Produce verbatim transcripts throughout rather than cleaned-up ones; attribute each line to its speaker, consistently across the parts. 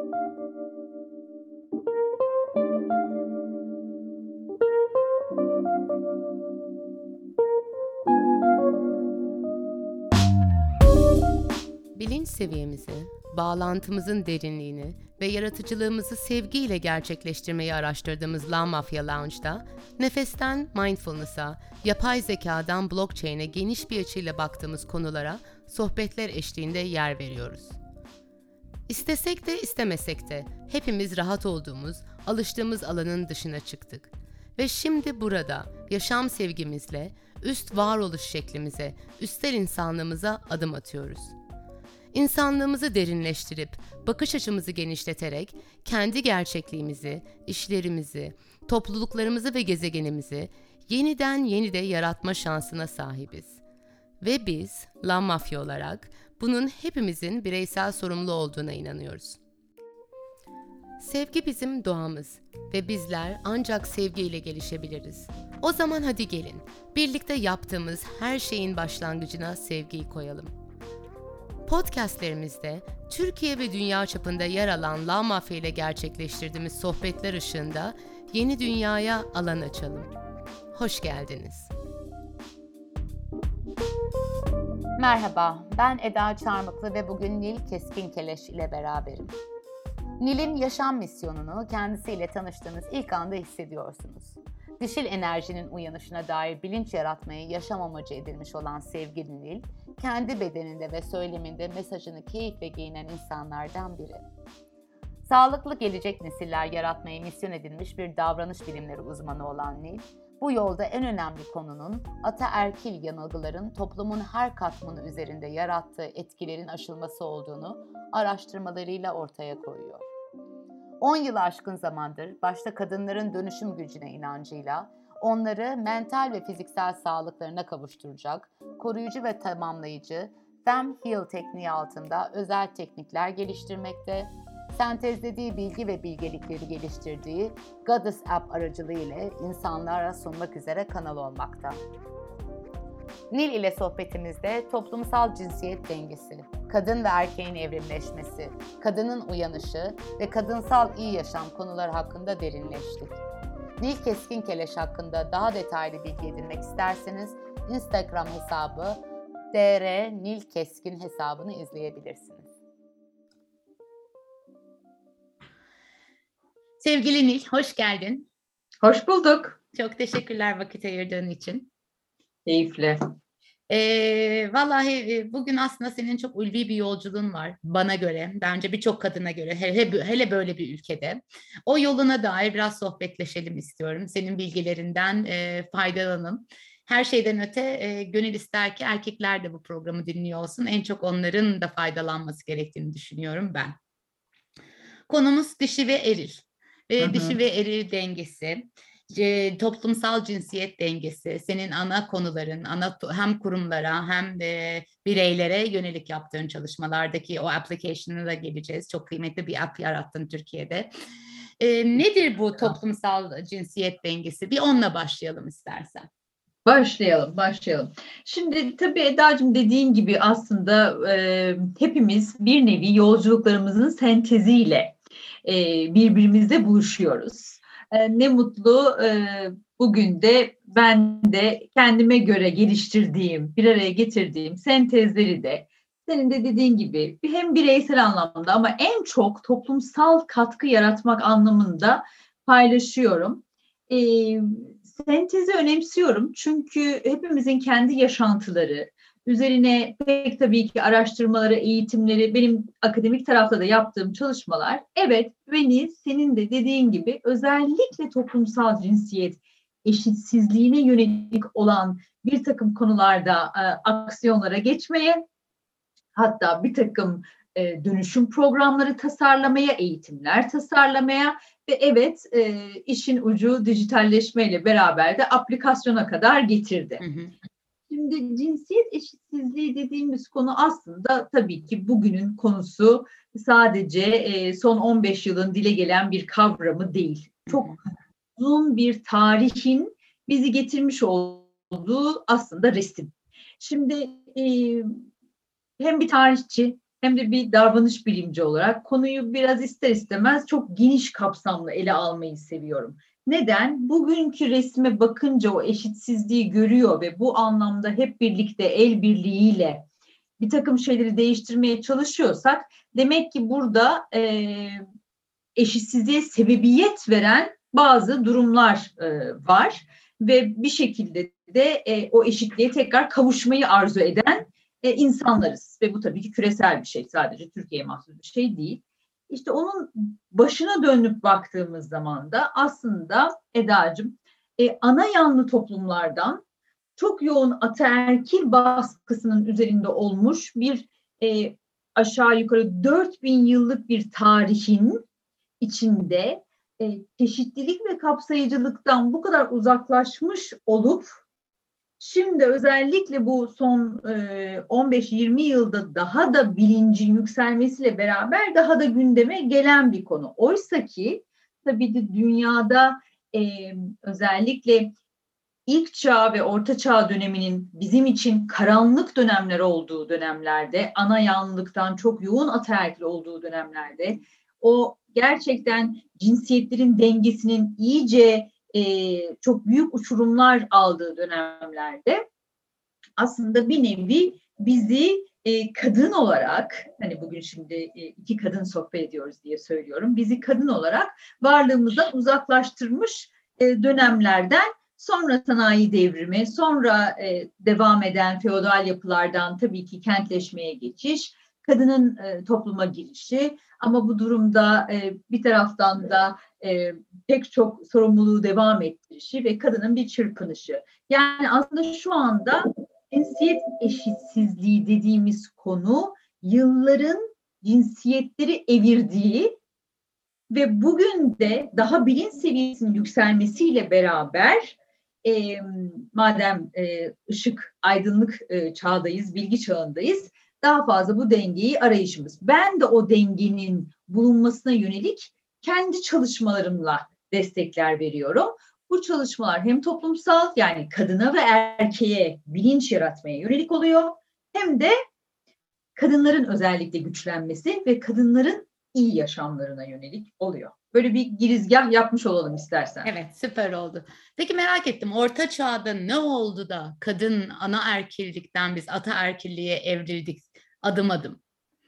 Speaker 1: Bilinç seviyemizi, bağlantımızın derinliğini ve yaratıcılığımızı sevgiyle gerçekleştirmeyi araştırdığımız La Mafya Lounge'da, nefesten mindfulness'a, yapay zekadan blockchain'e geniş bir açıyla baktığımız konulara sohbetler eşliğinde yer veriyoruz. İstesek de istemesek de hepimiz rahat olduğumuz, alıştığımız alanın dışına çıktık. Ve şimdi burada yaşam sevgimizle, üst varoluş şeklimize, üstel insanlığımıza adım atıyoruz. İnsanlığımızı derinleştirip, bakış açımızı genişleterek, kendi gerçekliğimizi, işlerimizi, topluluklarımızı ve gezegenimizi yeniden yenide yaratma şansına sahibiz. Ve biz, La Mafya olarak, bunun hepimizin bireysel sorumlu olduğuna inanıyoruz. Sevgi bizim doğamız ve bizler ancak sevgiyle gelişebiliriz. O zaman hadi gelin, birlikte yaptığımız her şeyin başlangıcına sevgiyi koyalım. Podcastlerimizde Türkiye ve dünya çapında yer alan La Mafya ile gerçekleştirdiğimiz sohbetler ışığında yeni dünyaya alan açalım. Hoş geldiniz.
Speaker 2: Merhaba, ben Eda Çarmıklı ve bugün Nil Keskinkeleş ile beraberim. Nil'in yaşam misyonunu kendisiyle tanıştığınız ilk anda hissediyorsunuz. Dişil enerjinin uyanışına dair bilinç yaratmayı yaşam amacı edilmiş olan sevgili Nil, kendi bedeninde ve söyleminde mesajını keyifle giyinen insanlardan biri. Sağlıklı gelecek nesiller yaratmayı misyon edilmiş bir davranış bilimleri uzmanı olan Nil, bu yolda en önemli konunun ataerkil yanılgıların toplumun her katmanı üzerinde yarattığı etkilerin aşılması olduğunu araştırmalarıyla ortaya koyuyor. on yıl aşkın zamandır başta kadınların dönüşüm gücüne inancıyla onları mental ve fiziksel sağlıklarına kavuşturacak, koruyucu ve tamamlayıcı Fem Heal tekniği altında özel teknikler geliştirmekte, sentezlediği bilgi ve bilgelikleri geliştirdiği Goddess App aracılığıyla insanlara sunmak üzere kanal olmakta. Nil ile sohbetimizde toplumsal cinsiyet dengesi, kadın ve erkeğin evrimleşmesi, kadının uyanışı ve kadınsal iyi yaşam konuları hakkında derinleştik. Nil Keskinkeleş hakkında daha detaylı bilgi edinmek isterseniz Instagram hesabı dr nil keskin hesabını izleyebilirsiniz. Sevgili Nil, hoş geldin.
Speaker 3: Hoş bulduk.
Speaker 2: Çok teşekkürler vakit ayırdığın için.
Speaker 3: Keyifle.
Speaker 2: Ee, vallahi bugün aslında senin çok ulvi bir yolculuğun var bana göre, bence birçok kadına göre, hele, hele böyle bir ülkede. O yoluna dair biraz sohbetleşelim istiyorum. Senin bilgilerinden e, faydalanalım. Her şeyden öte e, gönül ister ki erkekler de bu programı dinliyor olsun. En çok onların da faydalanması gerektiğini düşünüyorum ben. Konumuz dişi ve eril. Ve hı hı. Dişi ve eril dengesi. Toplumsal cinsiyet dengesi, senin ana konuların, ana hem kurumlara hem de bireylere yönelik yaptığın çalışmalardaki o application'a da geleceğiz. Çok kıymetli bir app yarattın Türkiye'de. E, nedir bu toplumsal cinsiyet dengesi? Bir onunla başlayalım istersen.
Speaker 3: Başlayalım, başlayalım. Şimdi tabii Eda'cığım dediğin gibi aslında e, hepimiz bir nevi yolculuklarımızın senteziyle e, birbirimizle buluşuyoruz. Ne mutlu bugün de ben de kendime göre geliştirdiğim, bir araya getirdiğim sentezleri de senin de dediğin gibi hem bireysel anlamda ama en çok toplumsal katkı yaratmak anlamında paylaşıyorum. E, sentezi önemsiyorum çünkü hepimizin kendi yaşantıları, üzerine pek tabii ki araştırmaları, eğitimleri, benim akademik tarafta da yaptığım çalışmalar, evet beni senin de dediğin gibi özellikle toplumsal cinsiyet eşitsizliğine yönelik olan bir takım konularda e, aksiyonlara geçmeye, hatta bir takım e, dönüşüm programları tasarlamaya, eğitimler tasarlamaya ve evet e, işin ucu dijitalleşmeyle beraber de aplikasyona kadar getirdi. Hı hı. Şimdi cinsiyet eşitsizliği dediğimiz konu aslında tabii ki bugünün konusu, sadece e, son on beş yılın dile gelen bir kavramı değil. Çok uzun bir tarihin bizi getirmiş olduğu aslında resim. Şimdi e, hem bir tarihçi hem de bir davranış bilimci olarak konuyu biraz ister istemez çok geniş kapsamlı ele almayı seviyorum. Neden? Bugünkü resme bakınca o eşitsizliği görüyor ve bu anlamda hep birlikte el birliğiyle bir takım şeyleri değiştirmeye çalışıyorsak demek ki burada e, eşitsizliğe sebebiyet veren bazı durumlar e, var ve bir şekilde de e, o eşitliğe tekrar kavuşmayı arzu eden e, insanlarız ve bu tabii ki küresel bir şey, sadece Türkiye'ye mahsus bir şey değil. İşte onun başına dönüp baktığımız zaman da aslında Eda'cığım e, ana yanlı toplumlardan çok yoğun ataerkil baskısının üzerinde olmuş bir e, aşağı yukarı dört bin yıllık bir tarihin içinde e, çeşitlilik ve kapsayıcılıktan bu kadar uzaklaşmış olup şimdi özellikle bu son e, on beş yirmi yılda daha da bilincin yükselmesiyle beraber daha da gündeme gelen bir konu. Oysa ki tabii de dünyada e, özellikle İlk çağ ve orta çağ döneminin bizim için karanlık dönemler olduğu dönemlerde, ana yanlılıktan çok yoğun ataerkil olduğu dönemlerde, o gerçekten cinsiyetlerin dengesinin iyice e, çok büyük uçurumlar aldığı dönemlerde aslında bir nevi bizi e, kadın olarak, hani bugün şimdi e, iki kadın sohbet ediyoruz diye söylüyorum, bizi kadın olarak varlığımızdan uzaklaştırmış e, dönemlerden sonra sanayi devrimi, sonra e, devam eden feodal yapılardan tabii ki kentleşmeye geçiş, kadının e, topluma girişi ama bu durumda e, bir taraftan da e, pek çok sorumluluğu devam ettirişi ve kadının bir çırpınışı. Yani aslında şu anda cinsiyet eşitsizliği dediğimiz konu yılların cinsiyetleri evirdiği ve bugün de daha bilinç seviyesinin yükselmesiyle beraber e, madem e, ışık, aydınlık e, çağdayız, bilgi çağındayız, daha fazla bu dengeyi arayışımız. Ben de o dengenin bulunmasına yönelik kendi çalışmalarımla destekler veriyorum. Bu çalışmalar hem toplumsal, yani kadına ve erkeğe bilinç yaratmaya yönelik oluyor, hem de kadınların özellikle güçlenmesi ve kadınların iyi yaşamlarına yönelik oluyor. Böyle bir girizgah yapmış olalım istersen.
Speaker 2: Evet, süper oldu. Peki merak ettim, Orta Çağ'da ne oldu da kadın anaerkillikten biz ataerkilliğe evrildik adım adım?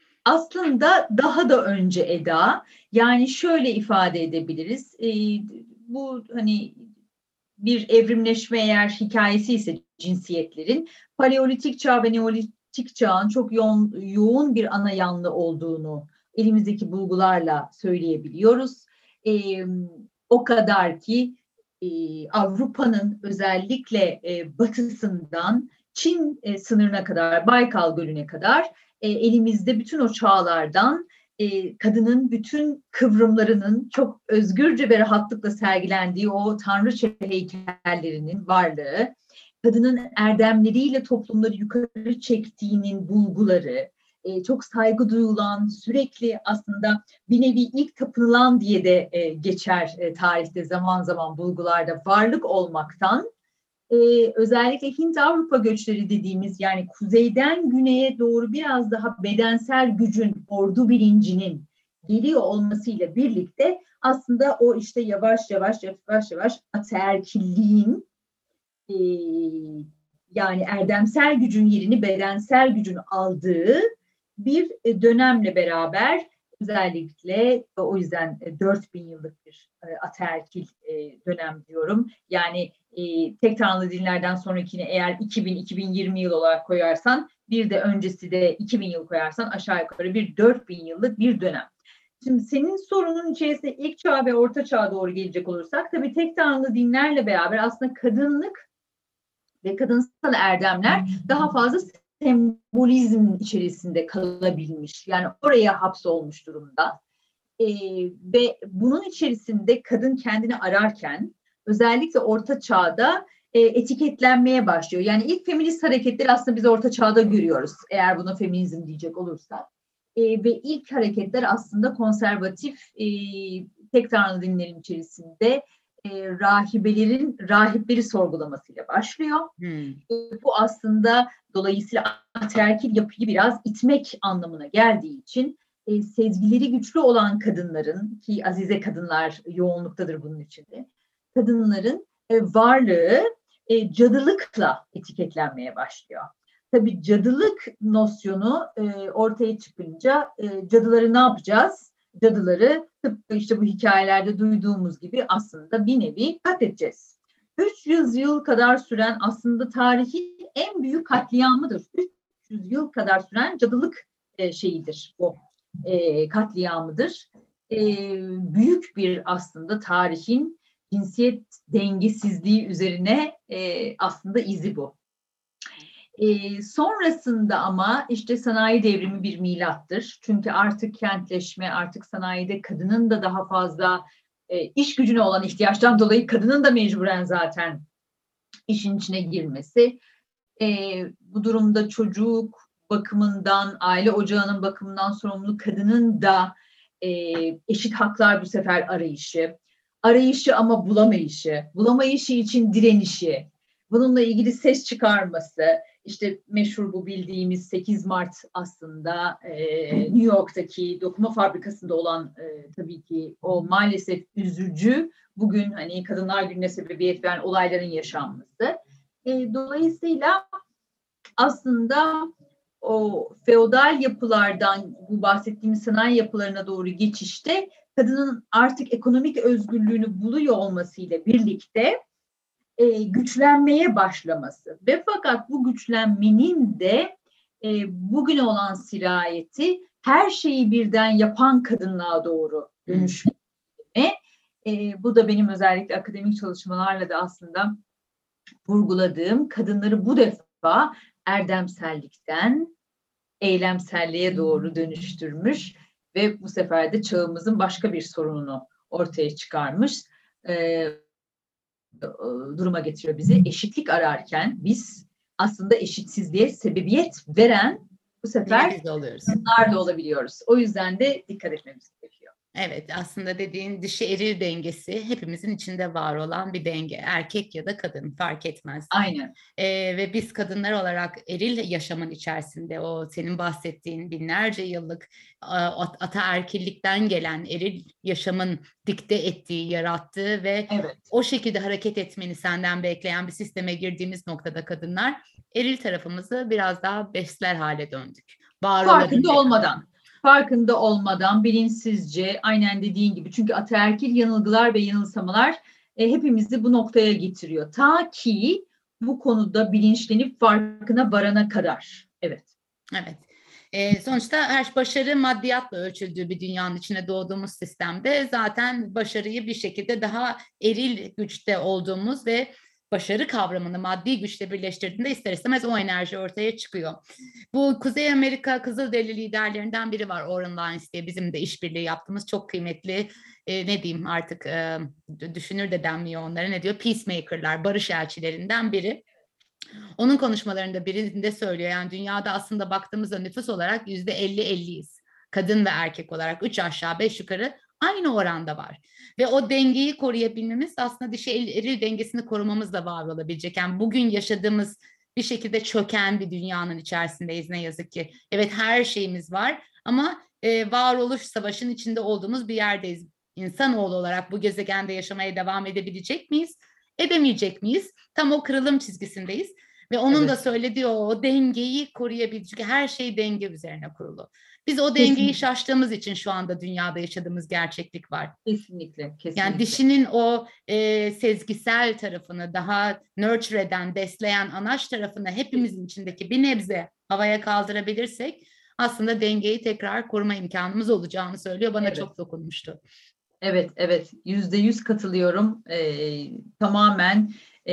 Speaker 3: Aslında daha da önce Eda, yani şöyle ifade edebiliriz. E, bu hani bir evrimleşme eğer hikayesi ise cinsiyetlerin, Paleolitik çağ ve Neolitik çağın çok yoğun, yoğun bir ana yanlı olduğunu elimizdeki bulgularla söyleyebiliyoruz. E, o kadar ki e, Avrupa'nın özellikle e, batısından Çin e, sınırına kadar, Baykal Gölü'ne kadar e, elimizde bütün o çağlardan e, kadının bütün kıvrımlarının çok özgürce ve rahatlıkla sergilendiği o tanrıça heykellerinin varlığı, kadının erdemleriyle toplumları yukarı çektiğinin bulguları, e, çok saygı duyulan, sürekli aslında bir nevi ilk tapınılan diye de e, geçer e, tarihte zaman zaman bulgularda varlık olmaktan, e, özellikle Hint-Avrupa göçleri dediğimiz, yani kuzeyden güneye doğru biraz daha bedensel gücün, ordu bilincinin geliyor olmasıyla birlikte aslında o işte yavaş yavaş yavaş yavaş ataerkilliğin e, yani erdemsel gücün yerini bedensel gücün aldığı bir dönemle beraber, özellikle o yüzden dört bin yıllık bir ataerkil dönem diyorum. Yani tek tanrılı dinlerden sonrakini eğer iki bin iki bin yirmi yıl olarak koyarsan, bir de öncesi de iki bin yıl koyarsan aşağı yukarı bir dört bin yıllık bir dönem. Şimdi senin sorunun içerisinde ilk çağ ve orta çağa doğru gelecek olursak, tabii tek tanrılı dinlerle beraber aslında kadınlık ve kadınsal erdemler daha fazla sembolizm içerisinde kalabilmiş. Yani oraya hapsolmuş durumda. Ee, ve bunun içerisinde kadın kendini ararken özellikle Orta Çağ'da e, etiketlenmeye başlıyor. Yani ilk feminist hareketleri aslında biz Orta Çağ'da görüyoruz, eğer buna feminizm diyecek olursak. E, ve ilk hareketler aslında konservatif, e, tek tanrılı dinlerin içerisinde e, rahibelerin rahipleri sorgulamasıyla başlıyor.
Speaker 1: Hmm.
Speaker 3: Bu aslında dolayısıyla ataerkil yapıyı biraz itmek anlamına geldiği için e, sezgileri güçlü olan kadınların, ki azize kadınlar yoğunluktadır bunun içinde, kadınların e, varlığı e, cadılıkla etiketlenmeye başlıyor. Tabii cadılık nosyonu e, ortaya çıkınca e, cadıları ne yapacağız? Cadıları tıpkı işte bu hikayelerde duyduğumuz gibi aslında bir nevi katledeceğiz. üç yüz yıl kadar süren, aslında tarihin en büyük katliamıdır. üç yüz yıl kadar süren cadılık e, şeyidir o e, katliamıdır. E, büyük bir aslında tarihin cinsiyet dengesizliği üzerine e, aslında izi bu. E, sonrasında ama işte sanayi devrimi bir milattır. Çünkü artık kentleşme, artık sanayide kadının da daha fazla e, iş gücüne olan ihtiyaçtan dolayı kadının da mecburen zaten işin içine girmesi. E, bu durumda çocuk bakımından, aile ocağının bakımından sorumlu kadının da e, eşit haklar bu sefer arayışı. Arayışı ama bulamayışı, bulamayışı için direnişi, bununla ilgili ses çıkarması, işte meşhur bu bildiğimiz sekiz Mart aslında e, New York'taki dokuma fabrikasında olan e, tabii ki o maalesef üzücü, bugün hani Kadınlar Günü'ne sebebiyet veren olayların yaşanması. E, dolayısıyla aslında o feodal yapılardan bu bahsettiğimiz sanayi yapılarına doğru geçişte kadının artık ekonomik özgürlüğünü buluyor olmasıyla birlikte e, güçlenmeye başlaması ve fakat bu güçlenmenin de e, bugüne olan sirayeti her şeyi birden yapan kadınlığa doğru dönüşme. E, bu da benim özellikle akademik çalışmalarla da aslında vurguladığım, kadınları bu defa erdemsellikten eylemselliğe doğru dönüştürmüş ve bu sefer de çağımızın başka bir sorununu ortaya çıkarmış e, duruma getiriyor bizi. Eşitlik ararken biz aslında eşitsizliğe sebebiyet veren bu sefer kadınlar da olabiliyoruz. O yüzden de dikkat etmemiz gerekiyor.
Speaker 1: Evet, aslında dediğin dişi eril dengesi hepimizin içinde var olan bir denge. Erkek ya da kadın fark etmez.
Speaker 3: Aynen.
Speaker 1: Ee, ve biz kadınlar olarak eril yaşamın içerisinde o senin bahsettiğin binlerce yıllık ataerkillikten gelen eril yaşamın dikte ettiği, yarattığı ve
Speaker 3: evet.
Speaker 1: o şekilde hareket etmeni senden bekleyen bir sisteme girdiğimiz noktada kadınlar eril tarafımızı biraz daha besler hale döndük. Var
Speaker 3: Farkında olmadan. Farkında olmadan, bilinçsizce, aynen dediğin gibi. Çünkü ataerkil yanılgılar ve yanılsamalar e, hepimizi bu noktaya getiriyor. Ta ki bu konuda bilinçlenip farkına varana kadar. Evet.
Speaker 1: Evet. E, sonuçta her başarı maddiyatla ölçüldüğü bir dünyanın içine doğduğumuz sistemde zaten başarıyı bir şekilde daha eril güçte olduğumuz ve başarı kavramını maddi güçle birleştirdiğinde ister istemez o enerji ortaya çıkıyor. Bu Kuzey Amerika Kızılderili liderlerinden biri var, Oren Lyons diye, bizim de işbirliği yaptığımız çok kıymetli e, ne diyeyim artık e, düşünür de denmiyor onlara, ne diyor, peacemaker'lar, barış elçilerinden biri. Onun konuşmalarında birinde söylüyor, yani dünyada aslında baktığımızda nüfus olarak yüzde elli elliyiz. Kadın ve erkek olarak üç aşağı beş yukarı aynı oranda var. Ve o dengeyi koruyabilmemiz aslında dişi eril dengesini korumamızla var olabilecek. Yani bugün yaşadığımız bir şekilde çöken bir dünyanın içerisindeyiz ne yazık ki. Evet, her şeyimiz var ama e, varoluş savaşın içinde olduğumuz bir yerdeyiz. İnsanoğlu olarak bu gezegende yaşamaya devam edebilecek miyiz? Edemeyecek miyiz? Tam o kırılım çizgisindeyiz. Ve onun evet. da söylediği o, o dengeyi koruyabilecek. Çünkü her şey denge üzerine kurulu. Biz o dengeyi kesinlikle şaştığımız için şu anda dünyada yaşadığımız gerçeklik var.
Speaker 3: Kesinlikle, kesinlikle.
Speaker 1: Yani dişinin o e, sezgisel tarafını, daha nurture eden, besleyen anaç tarafını hepimizin içindeki bir nebze havaya kaldırabilirsek aslında dengeyi tekrar koruma imkanımız olacağını söylüyor. Bana evet. çok dokunmuştu.
Speaker 3: Evet, evet. Yüzde yüz katılıyorum. Ee, tamamen e,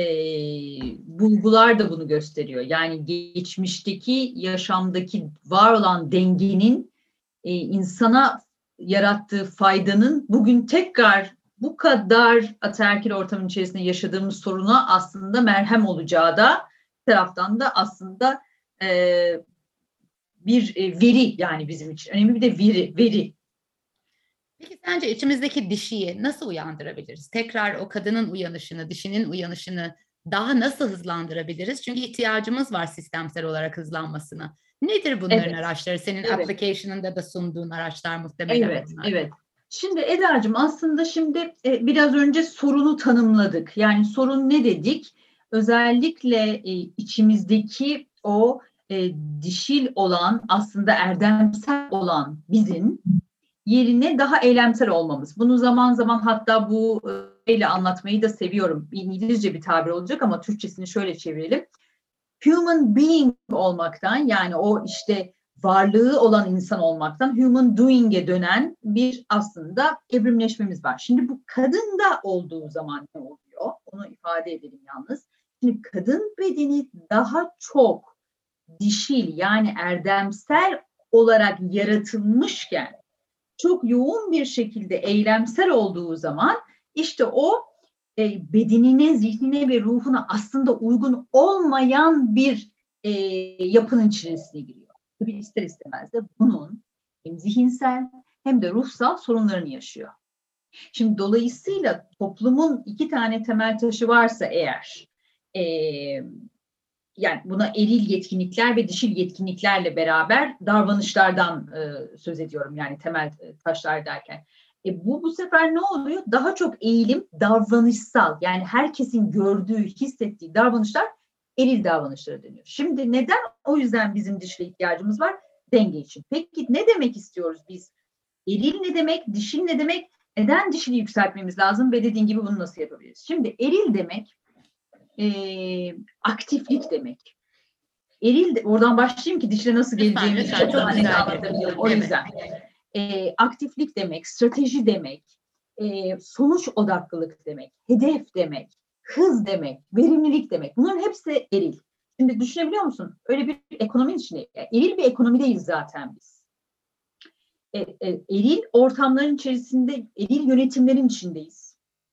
Speaker 3: bulgular da bunu gösteriyor. Yani geçmişteki yaşamdaki var olan dengenin e, insana yarattığı faydanın bugün tekrar bu kadar ataerkil ortamın içerisinde yaşadığımız soruna aslında merhem olacağı da bir taraftan da aslında e, bir e, veri, yani bizim için önemli bir de veri. veri.
Speaker 1: Peki
Speaker 2: Peki sence içimizdeki dişiyi nasıl uyandırabiliriz? Tekrar o kadının uyanışını, dişinin uyanışını daha nasıl hızlandırabiliriz? Çünkü ihtiyacımız var sistemsel olarak hızlanmasına. Nedir bunların
Speaker 3: Evet,
Speaker 2: araçları? Senin
Speaker 3: evet,
Speaker 2: application'ında da sunduğun araçlar muhtemelen
Speaker 3: evet,
Speaker 2: bunlar.
Speaker 3: evet. Şimdi Eda'cığım aslında şimdi e, biraz önce sorunu tanımladık. Yani sorun ne dedik? Özellikle e, içimizdeki o e, dişil olan, aslında erdemsel olan bizim yerine daha eylemsel olmamız. Bunu zaman zaman hatta bu e, ile anlatmayı da seviyorum. İngilizce bir tabir olacak ama Türkçesini şöyle çevirelim. Human being olmaktan, yani o işte varlığı olan insan olmaktan human doing'e dönen bir aslında evrimleşmemiz var. Şimdi bu kadında olduğu zaman ne oluyor? Onu ifade edelim yalnız. Şimdi kadın bedeni daha çok dişil, yani erdemsel olarak yaratılmışken çok yoğun bir şekilde eylemsel olduğu zaman işte o e, bedenine, zihnine ve ruhuna aslında uygun olmayan bir e, yapının içerisine giriyor. Tabii ister istemez de bunun hem zihinsel hem de ruhsal sorunlarını yaşıyor. Şimdi dolayısıyla toplumun iki tane temel taşı varsa eğer, e, yani buna eril yetkinlikler ve dişil yetkinliklerle beraber davranışlardan e, söz ediyorum, yani temel taşlar derken. E bu bu sefer ne oluyor? Daha çok eğilim davranışsal, yani herkesin gördüğü, hissettiği davranışlar eril davranışlara dönüyor. Şimdi neden o yüzden bizim dişile ihtiyacımız var? Denge için. Peki ne demek istiyoruz biz? Eril ne demek? Dişil ne demek? Neden dişili yükseltmemiz lazım ve dediğin gibi bunu nasıl yapabiliriz? Şimdi eril demek e, aktiflik demek. Eril de, oradan başlayayım ki dişle nasıl geleceğimi
Speaker 2: Lütfen, lütfen, çok güzel
Speaker 3: anlatabilirim. O yüzden. E, aktiflik demek, strateji demek, e, sonuç odaklılık demek, hedef demek, hız demek, verimlilik demek. Bunların hepsi eril. Şimdi düşünebiliyor musun? Öyle bir ekonominin içinde, eril bir ekonomideyiz zaten biz. E, e, eril ortamların içerisinde, eril yönetimlerin içindeyiz.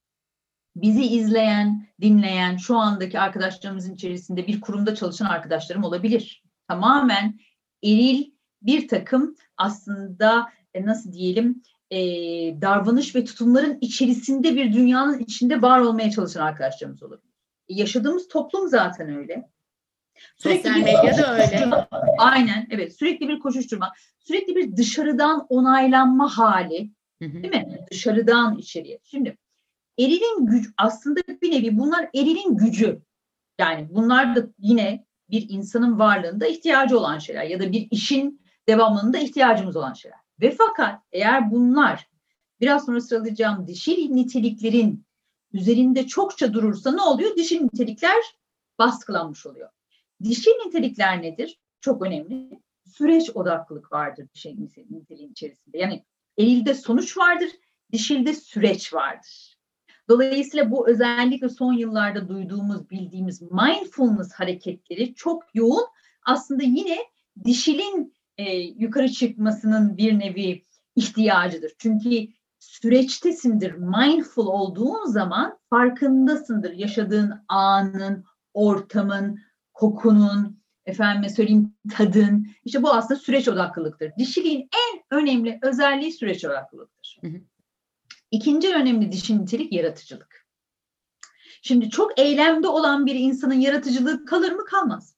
Speaker 3: Bizi izleyen, dinleyen, şu andaki arkadaşlarımızın içerisinde bir kurumda çalışan arkadaşlarım olabilir. Tamamen eril bir takım aslında e, nasıl diyelim e, davranış ve tutumların içerisinde bir dünyanın içinde var olmaya çalışan arkadaşlarımız olabilir. E, yaşadığımız toplum zaten öyle.
Speaker 2: Sürekli Sosyal medya da öyle.
Speaker 3: Aynen, evet, sürekli bir koşuşturma, sürekli bir dışarıdan onaylanma hali, hı hı. Değil mi? Dışarıdan içeriye. Şimdi erilin gücü aslında bir nevi, bunlar erilin gücü. Yani bunlar da yine bir insanın varlığında ihtiyacı olan şeyler ya da bir işin devamlılığında ihtiyacımız olan şeyler. Ve fakat eğer bunlar biraz sonra sıralayacağım dişil niteliklerin üzerinde çokça durursa ne oluyor? Dişil nitelikler baskılanmış oluyor. Dişil nitelikler nedir? Çok önemli. Süreç odaklılık vardır dişil niteliğin içerisinde. Yani erilde sonuç vardır, dişilde süreç vardır. Dolayısıyla bu özellikle son yıllarda duyduğumuz, bildiğimiz mindfulness hareketleri çok yoğun. Aslında yine dişilin e, yukarı çıkmasının bir nevi ihtiyacıdır. Çünkü süreçtesindir, mindful olduğun zaman farkındasındır. Yaşadığın anın, ortamın, kokunun, efendime söyleyeyim tadın. İşte bu aslında süreç odaklılıktır. Dişiliğin en önemli özelliği süreç odaklılıktır. Hı hı. İkinci önemli dişil nitelik yaratıcılık. Şimdi çok eylemde olan bir insanın yaratıcılığı kalır mı? Kalmaz.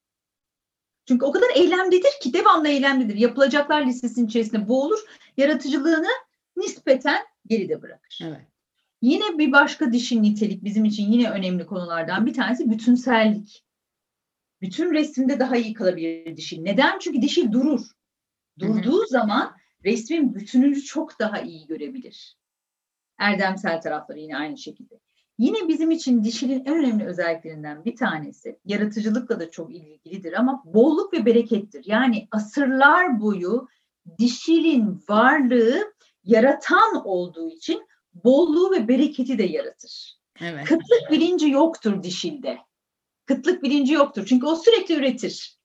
Speaker 3: Çünkü o kadar eylemdedir ki, devamlı eylemdedir. Yapılacaklar listesinin içerisinde boğulur, yaratıcılığını nispeten geride bırakır. Evet. Yine bir başka dişil nitelik bizim için yine önemli konulardan bir tanesi bütünsellik. Bütün resimde daha iyi kalabilir dişil. Neden? Çünkü dişil durur. Durduğu hı hı. zaman resmin bütününü çok daha iyi görebilir. Erdemsel tarafları yine aynı şekilde. Yine bizim için dişilin en önemli özelliklerinden bir tanesi, yaratıcılıkla da çok ilgilidir ama bolluk ve berekettir. Yani asırlar boyu dişilin varlığı yaratan olduğu için bolluğu ve bereketi de yaratır. Evet. Kıtlık bilinci yoktur dişilde. Kıtlık bilinci yoktur çünkü o sürekli üretir.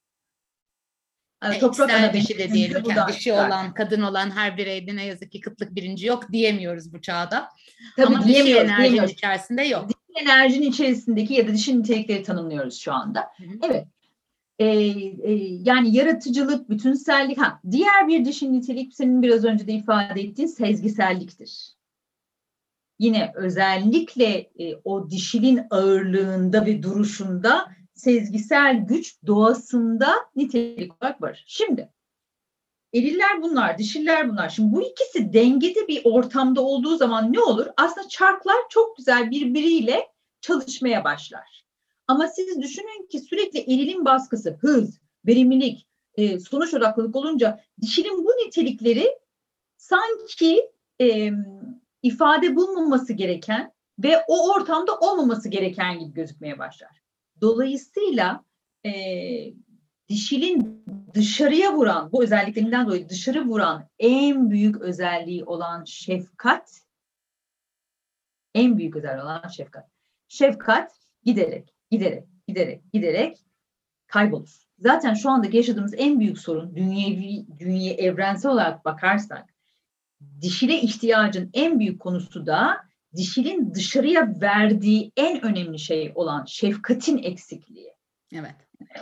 Speaker 2: Yani toprak ana dişi de diyelim. Yani dişi olan, kadın olan her bireyde ne yazık ki kıtlık bilinci yok diyemiyoruz bu çağda. Tabii ama dişi enerjinin içerisinde yok.
Speaker 3: Dişi enerjinin içerisindeki ya da dişi nitelikleri tanımlıyoruz şu anda. Hı hı. Evet. e, e, yani yaratıcılık, bütünsellik. Ha, diğer bir dişil nitelik senin biraz önce de ifade ettiğin sezgiselliktir. Yine özellikle e, o dişilin ağırlığında ve duruşunda sezgisel güç doğasında nitelik olarak var. Şimdi eriller bunlar, dişiller bunlar. Şimdi bu ikisi dengede bir ortamda olduğu zaman ne olur? Aslında çarklar çok güzel birbiriyle çalışmaya başlar. Ama siz düşünün ki sürekli erilin baskısı, hız, verimlilik, e, sonuç odaklılık olunca dişilin bu nitelikleri sanki e, ifade bulmaması gereken ve o ortamda olmaması gereken gibi gözükmeye başlar. Dolayısıyla e, dişilin dışarıya vuran, bu özelliklerinden dolayı dışarı vuran en büyük özelliği olan şefkat, en büyük özelliği olan şefkat. Şefkat giderek, giderek, giderek, giderek kaybolur. Zaten şu andaki yaşadığımız en büyük sorun, dünyevi, dünya evrensel olarak bakarsak, dişile ihtiyacın en büyük konusu da dişilin dışarıya verdiği en önemli şey olan şefkatin eksikliği.
Speaker 2: Evet.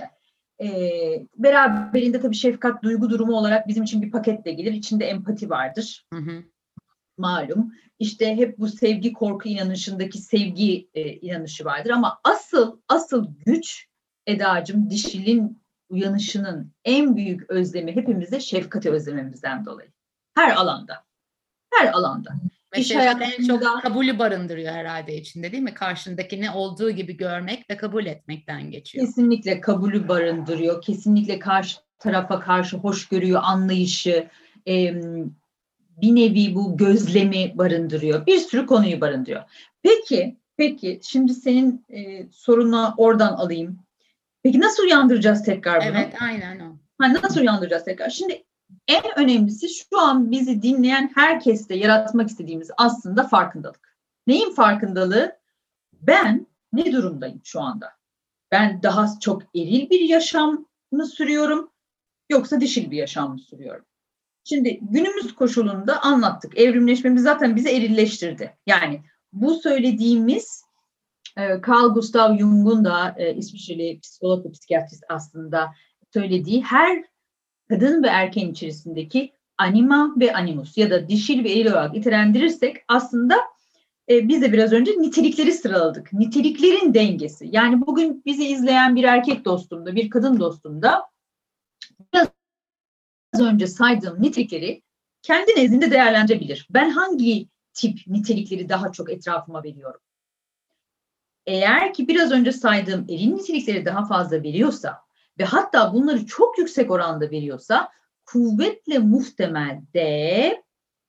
Speaker 3: Ee, beraberinde tabii şefkat duygu durumu olarak bizim için bir paketle gelir. İçinde empati vardır. Hı hı. Malum. İşte hep bu sevgi korku inanışındaki sevgi e, inanışı vardır. Ama asıl asıl güç Edacığım, dişilin uyanışının en büyük özlemi hepimizde şefkati özlememizden dolayı. Her alanda. Her alanda.
Speaker 2: Ve şefkat en çok kabulü barındırıyor herhalde içinde, değil mi? Karşındakini olduğu gibi görmek ve kabul etmekten geçiyor.
Speaker 3: Kesinlikle kabulü barındırıyor. Kesinlikle karşı tarafa karşı hoşgörüyü, anlayışı, e, bir nevi bu gözlemi barındırıyor. Bir sürü konuyu barındırıyor. Peki, peki şimdi senin e, sorunu oradan alayım. Peki nasıl uyandıracağız tekrar bunu?
Speaker 2: Evet, aynen o.
Speaker 3: Ha, nasıl uyandıracağız tekrar? Şimdi en önemlisi şu an bizi dinleyen herkeste yaratmak istediğimiz aslında farkındalık. Neyin farkındalığı? Ben ne durumdayım şu anda? Ben daha çok eril bir yaşam mı sürüyorum yoksa dişil bir yaşam mı sürüyorum? Şimdi günümüz koşulunda anlattık. Evrimleşmemiz zaten bizi erilleştirdi. Yani bu söylediğimiz e, Carl Gustav Jung'un da e, İsviçreli psikolog ve psikiyatrist aslında söylediği her kadın ve erkeğin içerisindeki anima ve animus ya da dişil ve eril olarak nitelendirirsek aslında e, biz de biraz önce nitelikleri sıraladık. Niteliklerin dengesi. Yani bugün bizi izleyen bir erkek dostumda, bir kadın dostumda biraz önce saydığım nitelikleri kendi nezdinde değerlendirebilir. Ben hangi tip nitelikleri daha çok etrafıma veriyorum? Eğer ki biraz önce saydığım eril nitelikleri daha fazla veriyorsa ve hatta bunları çok yüksek oranda veriyorsa kuvvetle muhtemelde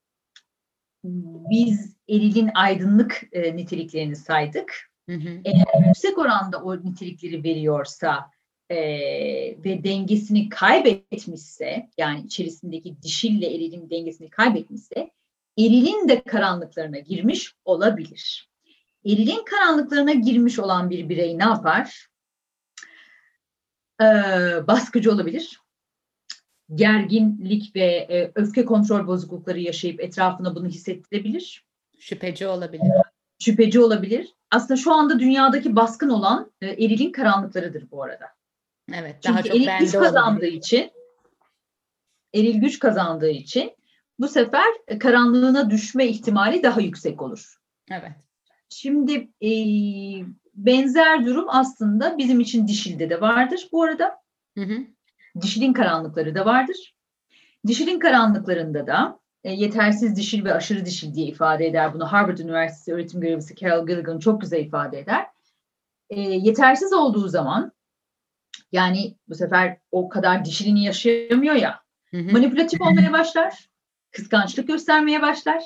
Speaker 3: biz erilin aydınlık e, niteliklerini saydık. Hı hı. Eğer yüksek oranda o nitelikleri veriyorsa e, ve dengesini kaybetmişse, yani içerisindeki dişille erilin dengesini kaybetmişse, erilin de karanlıklarına girmiş olabilir. Erilin karanlıklarına girmiş olan bir birey ne yapar? Ee, baskıcı olabilir. Gerginlik ve e, öfke kontrol bozuklukları yaşayıp etrafına bunu hissettirebilir.
Speaker 2: Şüpheci olabilir.
Speaker 3: Şüpheci olabilir. Aslında şu anda dünyadaki baskın olan e, erilin karanlıklarıdır bu arada.
Speaker 2: Evet.
Speaker 3: Çünkü
Speaker 2: daha çok
Speaker 3: eril güç kazandığı
Speaker 2: olabilir.
Speaker 3: için eril güç kazandığı için bu sefer e, karanlığına düşme ihtimali daha yüksek olur.
Speaker 2: Evet.
Speaker 3: Şimdi e, benzer durum aslında bizim için dişilde de vardır bu arada. Hı hı. Dişilin karanlıkları da vardır. Dişilin karanlıklarında da e, yetersiz dişil ve aşırı dişil diye ifade eder. Bunu Harvard Üniversitesi öğretim görevlisi Carol Gilligan çok güzel ifade eder. E, yetersiz olduğu zaman, yani bu sefer o kadar dişilini yaşayamıyor ya, hı hı. manipülatif olmaya başlar, kıskançlık göstermeye başlar.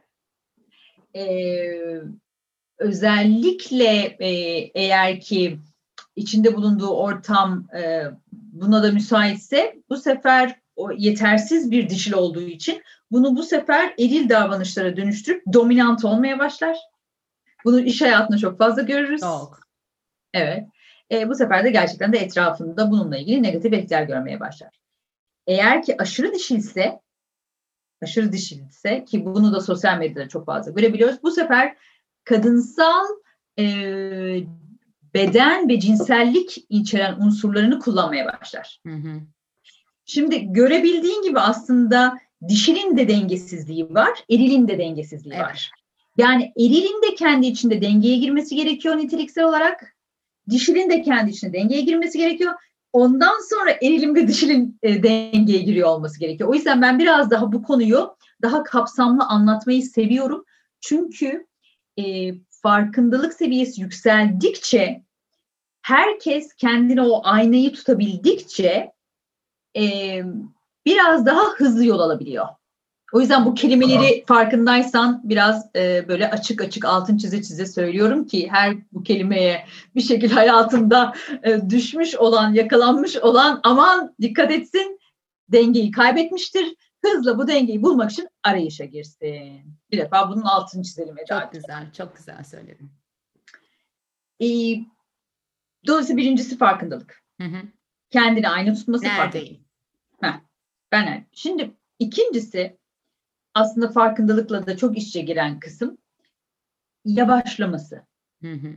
Speaker 3: Ee, özellikle e, eğer ki içinde bulunduğu ortam e, buna da müsaitse, bu sefer o yetersiz bir dişil olduğu için bunu bu sefer eril davranışlara dönüştürüp dominant olmaya başlar. Bunu iş hayatında çok fazla görürüz.
Speaker 2: Çok.
Speaker 3: Evet. E, bu sefer de gerçekten de etrafında bununla ilgili negatif etkiler görmeye başlar. Eğer ki aşırı dişilse, aşırı dişilse ki bunu da sosyal medyada çok fazla görebiliyoruz. Bu sefer kadınsal e, beden ve cinsellik içeren unsurlarını kullanmaya başlar.
Speaker 1: Hı hı.
Speaker 3: Şimdi görebildiğin gibi aslında dişilin de dengesizliği var, erilin de dengesizliği
Speaker 1: Evet.
Speaker 3: var. Yani erilin de kendi içinde dengeye girmesi gerekiyor niteliksel olarak. Dişilin de kendi içinde dengeye girmesi gerekiyor. Ondan sonra erilin ve dişilin e, dengeye giriyor olması gerekiyor. O yüzden ben biraz daha bu konuyu daha kapsamlı anlatmayı seviyorum. Çünkü e, farkındalık seviyesi yükseldikçe, herkes kendine o aynayı tutabildikçe e, biraz daha hızlı yol alabiliyor. O yüzden bu kelimeleri farkındaysan biraz e, böyle açık açık altın çize çize söylüyorum ki her bu kelimeye bir şekilde hayatında e, düşmüş olan, yakalanmış olan aman dikkat etsin, dengeyi kaybetmiştir. Hızla bu dengeyi bulmak için arayışa girsin. Bir defa bunun altını çizelim Eda.
Speaker 1: Çok güzel, çok güzel söyledin.
Speaker 3: E, dolayısıyla birincisi farkındalık.
Speaker 1: Hı hı.
Speaker 3: Kendini ayna tutması.
Speaker 1: Neredeyim?
Speaker 3: Heh, ben şimdi ikincisi aslında farkındalıkla da çok iç içe giren kısım yavaşlaması.
Speaker 1: Hı hı.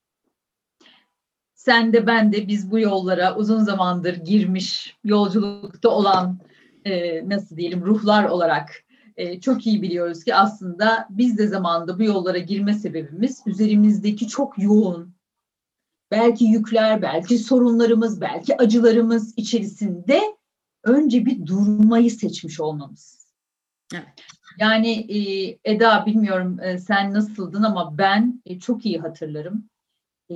Speaker 3: Sen de ben de biz bu yollara uzun zamandır girmiş, yolculukta olan e, nasıl diyelim ruhlar olarak e, çok iyi biliyoruz ki aslında biz de zamanında bu yollara girme sebebimiz üzerimizdeki çok yoğun, belki yükler, belki sorunlarımız, belki acılarımız içerisinde önce bir durmayı seçmiş olmamız.
Speaker 1: Evet.
Speaker 3: Yani e, Eda bilmiyorum e, sen nasıldın ama ben e, çok iyi hatırlarım. E,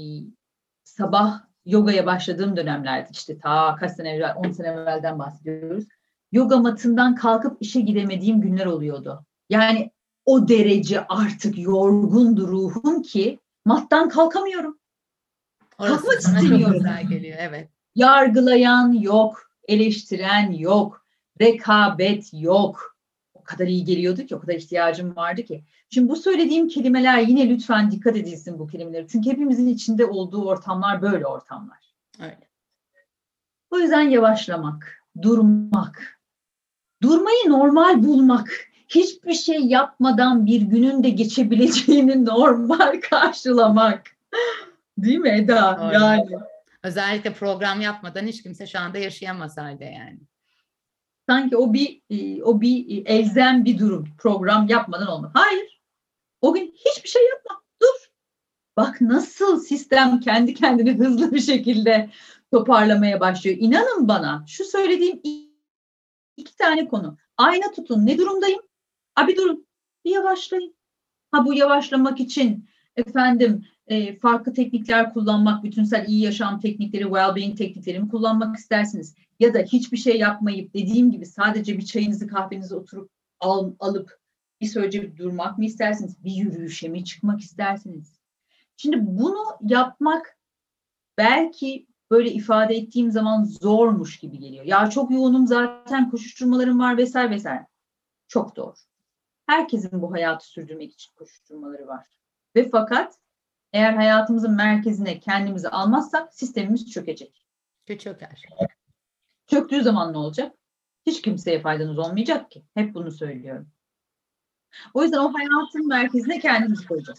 Speaker 3: sabah yogaya başladığım dönemlerde işte ta kaç sene evvel, on sene evvelden bahsediyoruz. Yoga matından kalkıp işe gidemediğim günler oluyordu. Yani o derece artık yorgundu ruhum ki mattan kalkamıyorum.
Speaker 1: Orası
Speaker 3: Kalkmak
Speaker 1: sana çok
Speaker 3: istemiyorum.
Speaker 1: güzel geliyor, evet.
Speaker 3: Yargılayan yok, eleştiren yok, rekabet yok. O kadar iyi geliyordu ki, o kadar ihtiyacım vardı ki. Şimdi bu söylediğim kelimeler yine lütfen dikkat edilsin bu kelimeleri. Çünkü hepimizin içinde olduğu ortamlar böyle ortamlar.
Speaker 1: Öyle.
Speaker 3: O yüzden yavaşlamak, durmak, durmayı normal bulmak, hiçbir şey yapmadan bir günün de geçebileceğini normal karşılamak. Değil mi Eda?
Speaker 1: Doğru.
Speaker 3: Yani.
Speaker 1: Özellikle program yapmadan hiç kimse şu anda yaşayamaz halde yani.
Speaker 3: Sanki o bir o bir elzem bir durum. Program yapmadan olmaz. Hayır. O gün hiçbir şey yapma. Dur. Bak nasıl sistem kendi kendini hızlı bir şekilde toparlamaya başlıyor. İnanın bana şu söylediğim iki tane konu. Ayna tutun. Ne durumdayım? Abi durun. Bir yavaşlayın. Ha bu yavaşlamak için efendim e, farklı teknikler kullanmak, bütünsel iyi yaşam teknikleri, well-being tekniklerini kullanmak istersiniz. Ya da hiçbir şey yapmayıp dediğim gibi sadece bir çayınızı kahvenizi oturup al, alıp bir sürece bir durmak mı istersiniz? Bir yürüyüşe mi çıkmak istersiniz? Şimdi bunu yapmak belki böyle ifade ettiğim zaman zormuş gibi geliyor. Ya çok yoğunum zaten koşuşturmalarım var vesaire vesaire. Çok doğru. Herkesin bu hayatı sürdürmek için koşuşturmaları var. Ve fakat eğer hayatımızın merkezine kendimizi almazsak sistemimiz çökecek.
Speaker 1: Çöker.
Speaker 3: Çöktüğü zaman ne olacak? Hiç kimseye faydanız olmayacak ki. Hep bunu söylüyorum. O yüzden o hayatın merkezine kendimizi koyacağız.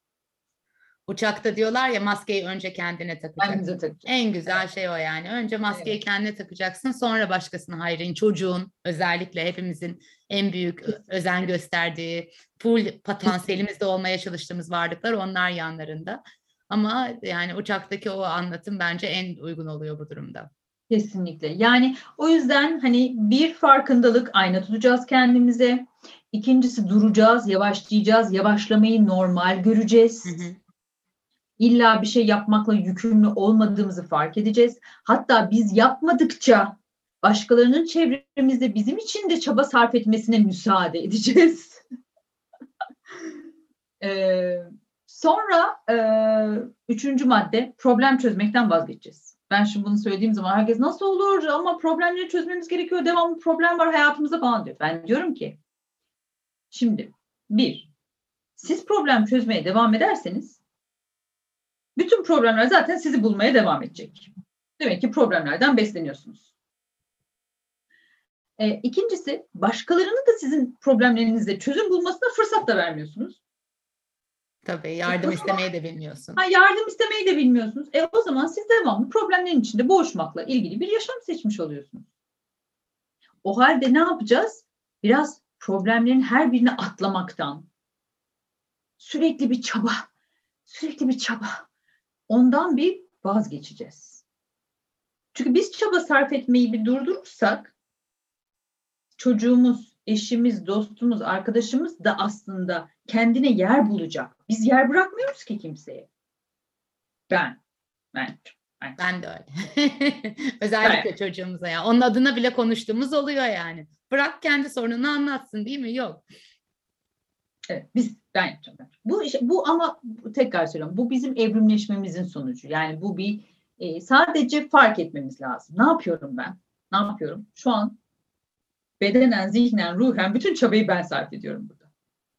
Speaker 1: Uçakta diyorlar ya maskeyi önce kendine takacaksın. En güzel şey o yani. Önce maskeyi evet. kendine takacaksın, sonra başkasına hayrın, çocuğun özellikle hepimizin en büyük özen gösterdiği, full potansiyelimizde olmaya çalıştığımız varlıklar onlar yanlarında. Ama yani uçaktaki o anlatım bence en uygun oluyor bu durumda.
Speaker 3: Kesinlikle. Yani o yüzden hani bir farkındalık, ayna tutacağız kendimize. İkincisi duracağız, yavaşlayacağız. Yavaşlamayı normal göreceğiz. Hı hı. İlla bir şey yapmakla yükümlü olmadığımızı fark edeceğiz. Hatta biz yapmadıkça başkalarının çevremizde bizim için de çaba sarf etmesine müsaade edeceğiz. ee, sonra e, üçüncü madde problem çözmekten vazgeçeceğiz. Ben şimdi bunu söylediğim zaman herkes nasıl olur ama problemleri çözmemiz gerekiyor. Devamlı problem var hayatımızda falan diyor. Ben diyorum ki şimdi bir, siz problem çözmeye devam ederseniz bütün problemler zaten sizi bulmaya devam edecek. Demek ki problemlerden besleniyorsunuz. E, ikincisi, başkalarının da sizin problemlerinizde çözüm bulmasına fırsat da vermiyorsunuz.
Speaker 1: Tabii yardım
Speaker 3: E,
Speaker 1: istemeyi de bilmiyorsun.
Speaker 3: Ha, yardım istemeyi de bilmiyorsunuz. E o zaman siz devamlı problemlerin içinde boğuşmakla ilgili bir yaşam seçmiş oluyorsunuz. O halde ne yapacağız? Biraz problemlerin her birini atlamaktan, sürekli bir çaba, sürekli bir çaba, ondan bir vazgeçeceğiz. Çünkü biz çaba sarf etmeyi bir durdurursak, çocuğumuz, eşimiz, dostumuz, arkadaşımız da aslında kendine yer bulacak. Biz yer bırakmıyoruz ki kimseye. Ben, ben, ben.
Speaker 1: Ben de öyle. Özellikle
Speaker 3: Evet.
Speaker 1: çocuğumuza ya. Onun adına bile konuştuğumuz oluyor yani. Bırak kendi sorununu anlatsın, değil mi? Yok.
Speaker 3: Evet, biz ben yapacağım. Bu bu ama tekrar söylüyorum. Bu bizim evrimleşmemizin sonucu. Yani bu bir e, sadece fark etmemiz lazım. Ne yapıyorum ben? Ne yapıyorum? Şu an bedenen, zihnen, ruhen bütün çabayı ben sarf ediyorum burada.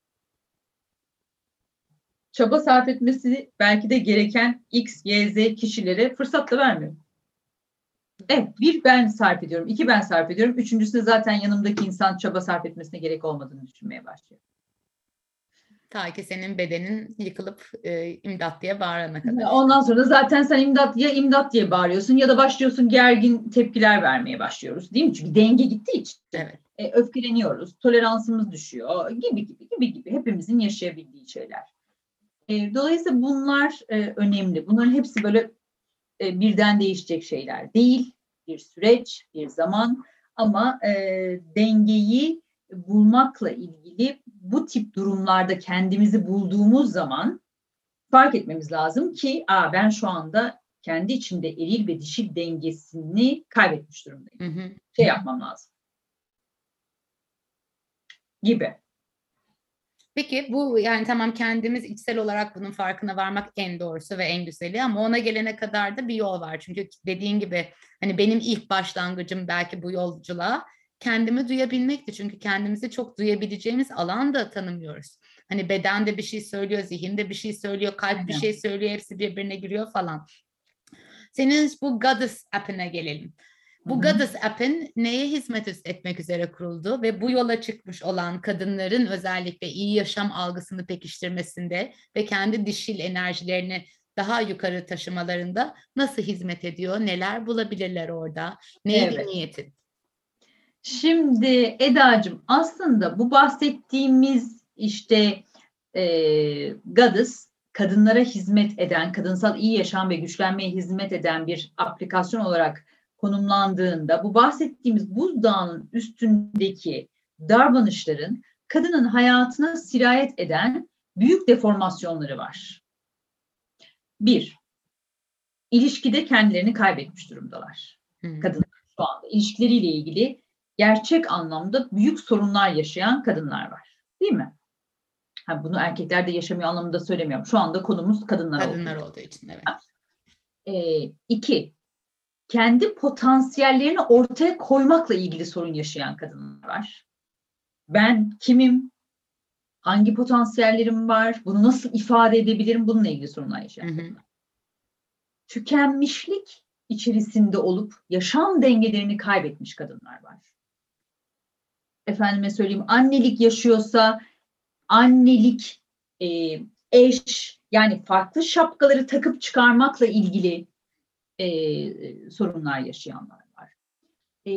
Speaker 3: Çaba sarf etmesi belki de gereken X, Y, Z kişilere fırsat da vermiyor. Evet, bir ben sarf ediyorum, iki ben sarf ediyorum. Üçüncüsünde zaten yanımdaki insan çaba sarf etmesine gerek olmadığını düşünmeye başlıyor.
Speaker 1: Ta ki senin bedenin yıkılıp e, imdat diye bağırana kadar.
Speaker 3: Ondan sonra zaten sen imdat ya imdat diye bağırıyorsun ya da başlıyorsun gergin tepkiler vermeye başlıyoruz, değil mi? Çünkü denge gittiği için.
Speaker 1: Evet.
Speaker 3: E, öfkeleniyoruz, toleransımız düşüyor gibi gibi gibi gibi hepimizin yaşayabildiği şeyler. E, dolayısıyla bunlar e, önemli. Bunların hepsi böyle e, birden değişecek şeyler değil. Bir süreç, bir zaman ama e, dengeyi bulmakla ilgili bu tip durumlarda kendimizi bulduğumuz zaman fark etmemiz lazım ki Aa, ben şu anda kendi içimde eril ve dişil dengesini kaybetmiş durumdayım. Hı hı. Şey yapmam lazım. Gibi.
Speaker 1: Peki bu yani tamam kendimiz içsel olarak bunun farkına varmak en doğrusu ve en güzeli ama ona gelene kadar da bir yol var. Çünkü dediğin gibi hani benim ilk başlangıcım belki bu yolculuğa kendimi duyabilmekti. Çünkü kendimizi çok duyabileceğimiz alan da tanımıyoruz. Hani beden de bir şey söylüyor, zihin de bir şey söylüyor, kalp Aynen. bir şey söylüyor, hepsi birbirine giriyor falan. Senin bu Goddess app'ine gelelim. Bu Hı-hı. Goddess app'in neye hizmet etmek üzere kuruldu ve bu yola çıkmış olan kadınların özellikle iyi yaşam algısını pekiştirmesinde ve kendi dişil enerjilerini daha yukarı taşımalarında nasıl hizmet ediyor? Neler bulabilirler orada? Neydi evet. niyetin?
Speaker 3: Şimdi Eda'cığım aslında bu bahsettiğimiz işte e, Goddess kadınlara hizmet eden, kadınsal iyi yaşam ve güçlenmeye hizmet eden bir aplikasyon olarak konumlandığında bu bahsettiğimiz buzdağının üstündeki davranışların kadının hayatına sirayet eden büyük deformasyonları var. Bir, ilişkide kendilerini kaybetmiş durumdalar. Hmm. Kadınlar şu anda ilişkileriyle ilgili gerçek anlamda büyük sorunlar yaşayan kadınlar var. Değil mi? Ha, bunu erkekler de yaşamıyor anlamında söylemiyorum. Şu anda konumuz kadınlar,
Speaker 1: kadınlar
Speaker 3: olduğu,
Speaker 1: olduğu için. Evet.
Speaker 3: Ee, iki, kendi potansiyellerini ortaya koymakla ilgili sorun yaşayan kadınlar var. Ben kimim? Hangi potansiyellerim var? Bunu nasıl ifade edebilirim? Bununla ilgili sorunlar yaşayan hı hı. kadınlar. Tükenmişlik içerisinde olup yaşam dengelerini kaybetmiş kadınlar var. Efendime söyleyeyim, annelik yaşıyorsa annelik, e, eş, yani farklı şapkaları takıp çıkarmakla ilgili e, sorunlar yaşayanlar var. E,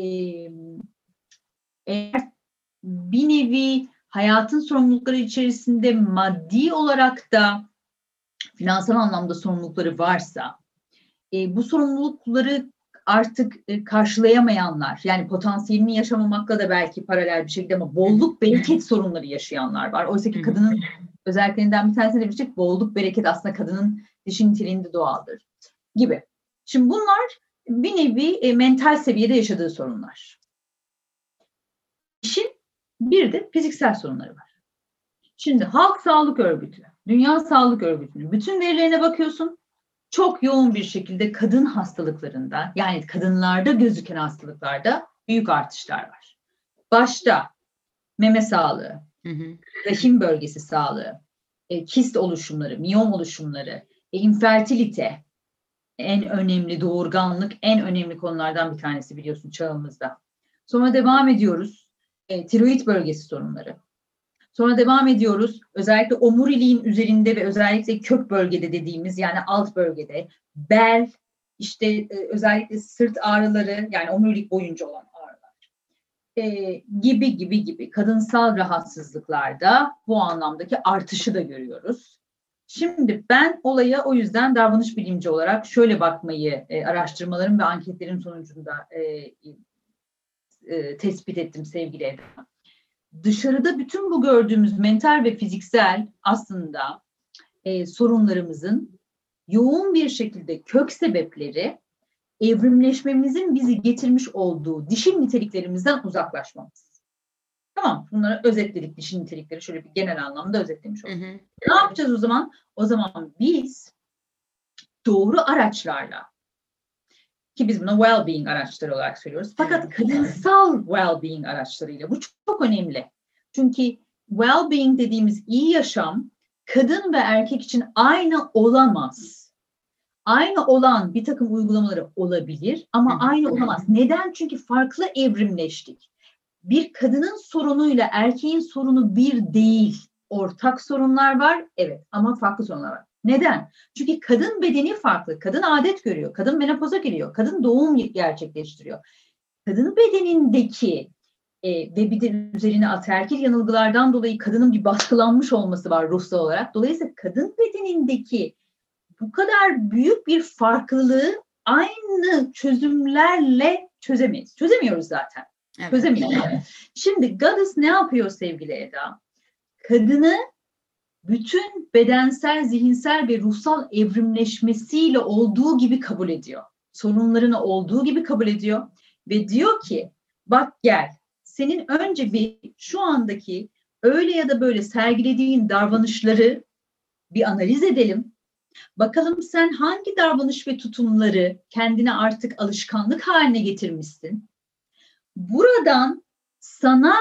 Speaker 3: eğer bir nevi hayatın sorumlulukları içerisinde maddi olarak da finansal anlamda sorumlulukları varsa, e, bu sorumlulukları artık e, karşılayamayanlar, yani potansiyelini yaşamamakla da belki paralel bir şekilde ama bolluk bereket sorunları yaşayanlar var. Oysa ki kadının özelliklerinden bir tanesi de bilecek, bolluk bereket aslında kadının dişi niteliğinde doğaldır gibi. Şimdi bunlar bir nevi e, mental seviyede yaşadığı sorunlar. İşin bir de fiziksel sorunları var. Şimdi Halk Sağlık Örgütü, Dünya Sağlık Örgütü'nün bütün verilerine bakıyorsun. Çok yoğun bir şekilde kadın hastalıklarında, yani kadınlarda gözüken hastalıklarda büyük artışlar var. Başta meme sağlığı, hı hı. rahim bölgesi sağlığı, e, kist oluşumları, miyom oluşumları, e, infertilite en önemli, doğurganlık en önemli konulardan bir tanesi biliyorsun çağımızda. Sonra devam ediyoruz. E, tiroid bölgesi sorunları. Sonra devam ediyoruz. Özellikle omuriliğin üzerinde ve özellikle kök bölgede dediğimiz yani alt bölgede bel, işte e, özellikle sırt ağrıları yani omurilik boyunca olan ağrılar e, gibi gibi gibi kadınsal rahatsızlıklarda bu anlamdaki artışı da görüyoruz. Şimdi ben olaya o yüzden davranış bilimci olarak şöyle bakmayı e, araştırmalarım ve anketlerim sonucunda e, e, tespit ettim sevgili Eda. Dışarıda bütün bu gördüğümüz mental ve fiziksel aslında e, sorunlarımızın yoğun bir şekilde kök sebepleri evrimleşmemizin bizi getirmiş olduğu dişil niteliklerimizden uzaklaşmamız. Tamam, bunları özetledik, dişil nitelikleri şöyle bir genel anlamda özetlemiş olduk. Hı hı. Ne yapacağız o zaman? O zaman biz doğru araçlarla, ki biz buna well-being araçları olarak söylüyoruz. Fakat kadınsal well-being araçlarıyla bu çok, çok önemli. Çünkü well-being dediğimiz iyi yaşam kadın ve erkek için aynı olamaz. Aynı olan bir takım uygulamaları olabilir ama aynı olamaz. Neden? Çünkü farklı evrimleştik. Bir kadının sorunuyla erkeğin sorunu bir değil. Ortak sorunlar var, evet, ama farklı sorunlar var. Neden? Çünkü kadın bedeni farklı. Kadın adet görüyor. Kadın menopoza giriyor. Kadın doğum gerçekleştiriyor. Kadın bedenindeki e, ve bir de üzerine ataerkil yanılgılardan dolayı kadının bir baskılanmış olması var ruhsal olarak. Dolayısıyla kadın bedenindeki bu kadar büyük bir farklılığı aynı çözümlerle çözemeyiz. Çözemiyoruz zaten. Evet. Çözemiyoruz. Şimdi Goddess ne yapıyor sevgili Eda? Kadını bütün bedensel, zihinsel ve ruhsal evrimleşmesiyle olduğu gibi kabul ediyor. Sorunlarını olduğu gibi kabul ediyor. Ve diyor ki, bak gel, senin önce bir şu andaki öyle ya da böyle sergilediğin davranışları bir analiz edelim. Bakalım sen hangi davranış ve tutumları kendine artık alışkanlık haline getirmişsin. Buradan sana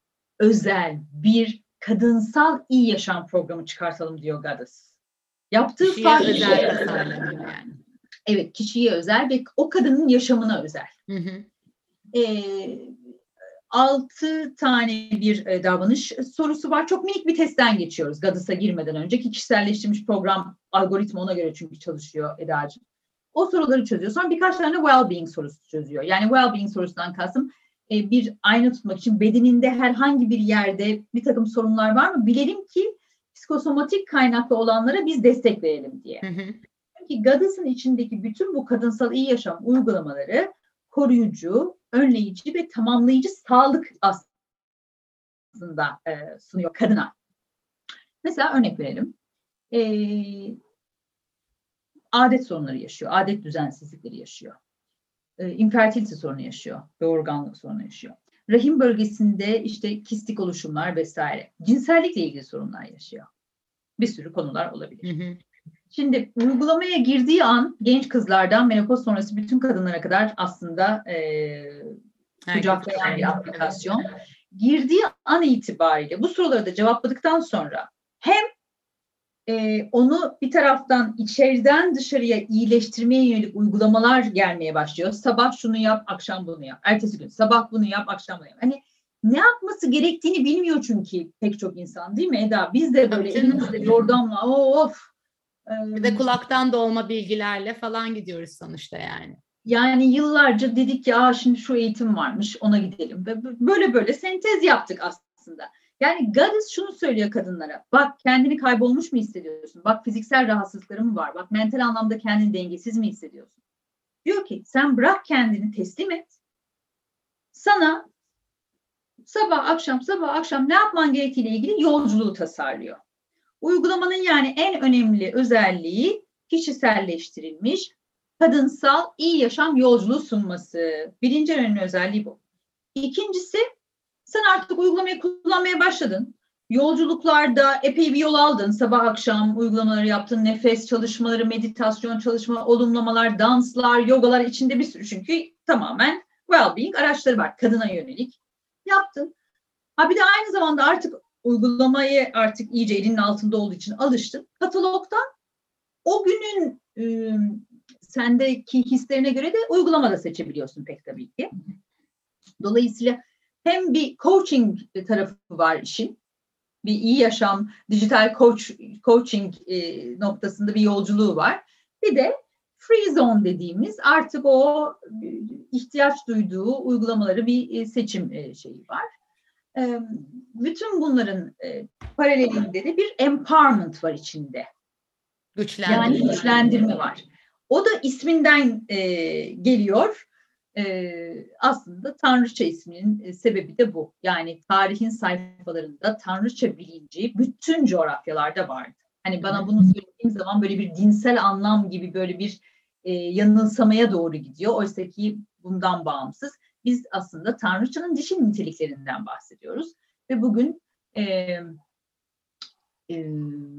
Speaker 3: özel bir kadınsal iyi yaşam programı çıkartalım diyor Goddess. Yaptığı
Speaker 2: kişiye
Speaker 3: farklı
Speaker 2: özel tasarlanıyor yani.
Speaker 3: Evet, kişiye özel ve o kadının yaşamına özel. Hı hı. Ee, altı tane bir e, davranış sorusu var. Çok minik bir testten geçiyoruz Goddess'a girmeden önceki kişiselleştirilmiş program algoritma ona göre çünkü çalışıyor Eda'cığım. O soruları çözüyor. Sonra birkaç tane well-being sorusu çözüyor. Yani well-being sorusundan kastım e, bir ayna tutmak için bedeninde herhangi bir yerde bir takım sorunlar var mı? Bilelim ki psikosomatik kaynaklı olanlara biz destek verelim diye. Hı hı. Çünkü Goddess'ın içindeki bütün bu kadınsal iyi yaşam uygulamaları koruyucu, önleyici ve tamamlayıcı sağlık aslında e, sunuyor kadına. Mesela örnek verelim. E, adet sorunları yaşıyor, adet düzensizlikleri yaşıyor. E, infertilite sorunu yaşıyor, doğurganlık sorunu yaşıyor. Rahim bölgesinde işte kistik oluşumlar vesaire. Cinsellikle ilgili sorunlar yaşıyor. Bir sürü konular olabilir. Hı hı. Şimdi uygulamaya girdiği an genç kızlardan menopoz sonrası bütün kadınlara kadar aslında e, kucaklayan bir aplikasyon. Evet. Girdiği an itibariyle bu soruları da cevapladıktan sonra hem e, onu bir taraftan içeriden dışarıya iyileştirmeye yönelik uygulamalar gelmeye başlıyor. Sabah şunu yap, akşam bunu yap. Ertesi gün sabah bunu yap, akşam bunu yap. Hani ne yapması gerektiğini bilmiyor çünkü pek çok insan, değil mi Eda? Biz de böyle elimizde yordamla of.
Speaker 2: Bir de kulaktan dolma bilgilerle falan gidiyoruz sonuçta yani.
Speaker 3: Yani yıllarca dedik ki Aa, şimdi şu eğitim varmış ona gidelim. Böyle böyle sentez yaptık aslında. Yani Goddess şunu söylüyor kadınlara. Bak kendini kaybolmuş mu hissediyorsun? Bak fiziksel rahatsızlıkların mı var? Bak mental anlamda kendini dengesiz mi hissediyorsun? Diyor ki sen bırak kendini teslim et. Sana sabah akşam sabah akşam ne yapman gerektiğiyle ilgili yolculuğu tasarlıyor. Uygulamanın yani en önemli özelliği kişiselleştirilmiş, kadınsal iyi yaşam yolculuğu sunması. Birinci önemli özelliği bu. İkincisi, sen artık uygulamayı kullanmaya başladın. Yolculuklarda epey bir yol aldın. Sabah akşam uygulamaları yaptın. Nefes çalışmaları, meditasyon çalışma, olumlamalar, danslar, yogalar içinde bir sürü çünkü tamamen well-being araçları var. Kadına yönelik. Yaptın. Ha bir de aynı zamanda artık uygulamayı artık iyice elinin altında olduğu için alıştın. Katalogdan o günün e, sendeki hislerine göre de uygulama da seçebiliyorsun pek tabii ki. Dolayısıyla hem bir coaching tarafı var işin, bir iyi yaşam, dijital coach, coaching e, noktasında bir yolculuğu var. Bir de free zone dediğimiz artık o ihtiyaç duyduğu uygulamaları bir seçim e, şeyi var. E, bütün bunların e, paralelinde de bir empowerment var içinde.
Speaker 1: Güçlendirme.
Speaker 3: Yani güçlendirme var. O da isminden e, geliyor. Ee, aslında Tanrıça isminin e, sebebi de bu. Yani tarihin sayfalarında Tanrıça bilinci bütün coğrafyalarda vardı. Hani bana bunu söylediğim zaman böyle bir dinsel anlam gibi böyle bir e, yanılsamaya doğru gidiyor. Oysa ki bundan bağımsız. Biz aslında Tanrıçanın dişil niteliklerinden bahsediyoruz. Ve bugün e, e,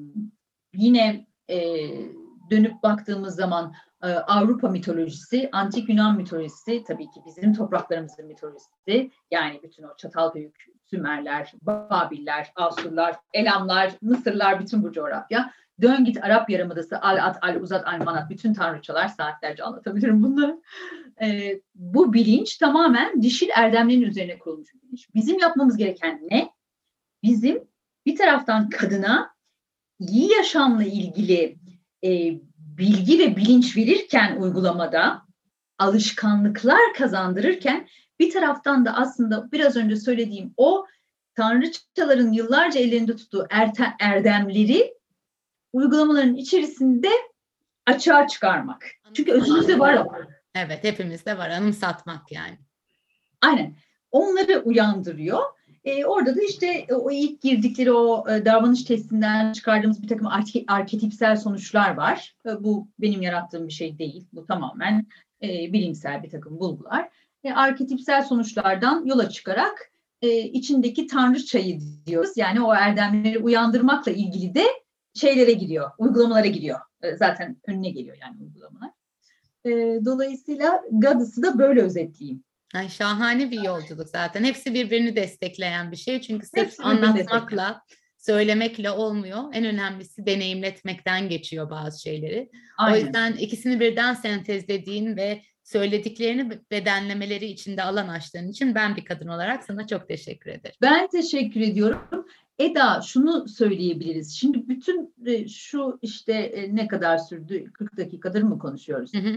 Speaker 3: yine e, dönüp baktığımız zaman Avrupa mitolojisi, Antik Yunan mitolojisi, tabii ki bizim topraklarımızın mitolojisi, yani bütün o Çatalhöyük, Sümerler, Babiller, Asurlar, Elamlar, Mısırlar, bütün bu coğrafya. Dön git Arap Yarımadası, Al-At, Al-Uzat, Al-Manat, bütün tanrıçalar, saatlerce anlatabilirim bunları. Ee, bu bilinç tamamen dişil erdemlerin üzerine kurulmuş bir bilinç. Bizim yapmamız gereken ne? Bizim bir taraftan kadına iyi yaşamla ilgili e, bilgi ve bilinç verirken uygulamada, alışkanlıklar kazandırırken bir taraftan da aslında biraz önce söylediğim o tanrıçaların yıllarca ellerinde tuttuğu erte, erdemleri uygulamaların içerisinde açığa çıkarmak. Çünkü özümüzde var o.
Speaker 1: Evet, hepimizde var. Anımsatmak yani.
Speaker 3: Aynen. Onları uyandırıyor. E, orada da işte o ilk girdikleri o e, davranış testinden çıkardığımız bir takım arke, arketipsel sonuçlar var. E, bu benim yarattığım bir şey değil. Bu tamamen e, bilimsel bir takım bulgular. E, arketipsel sonuçlardan yola çıkarak e, içindeki tanrıçayı diyoruz. Yani o erdemleri uyandırmakla ilgili de şeylere giriyor, uygulamalara giriyor. E, zaten önüne geliyor yani uygulamalar. E, dolayısıyla Goddess'ı da böyle özetleyeyim.
Speaker 1: Ay, şahane bir yolculuk zaten. Hepsi birbirini destekleyen bir şey. Çünkü sırf
Speaker 3: Hepsi birbirini
Speaker 1: anlatmakla, söylemekle olmuyor. En önemlisi deneyimletmekten geçiyor bazı şeyleri.
Speaker 3: Aynen.
Speaker 1: O yüzden ikisini birden sentezlediğin ve söylediklerini bedenlemeleri içinde alan açtığın için ben bir kadın olarak sana çok teşekkür ederim.
Speaker 3: Ben teşekkür ediyorum. Eda, şunu söyleyebiliriz. Şimdi bütün şu işte ne kadar sürdü? kırk dakikadır mı konuşuyoruz?
Speaker 1: Hı hı.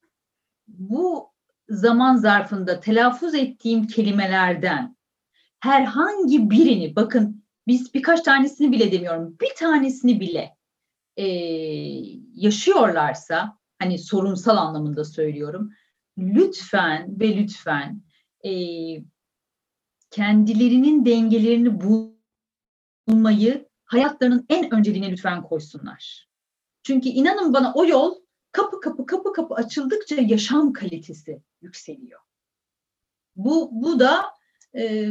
Speaker 3: Bu zaman zarfında telaffuz ettiğim kelimelerden herhangi birini, bakın biz birkaç tanesini bile demiyorum, bir tanesini bile e, yaşıyorlarsa, hani sorunsal anlamında söylüyorum, lütfen ve lütfen e, kendilerinin dengelerini bulmayı hayatlarının en önceliğine lütfen koysunlar. Çünkü inanın bana o yol kapı kapı kapı kapı açıldıkça yaşam kalitesi yükseliyor. Bu, bu da e,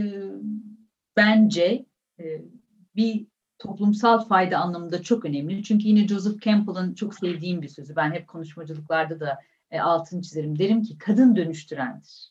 Speaker 3: bence e, bir toplumsal fayda anlamında çok önemli. Çünkü yine Joseph Campbell'ın çok sevdiğim bir sözü. Ben hep konuşmacılıklarda da e, altını çizerim. Derim ki kadın dönüştürendir.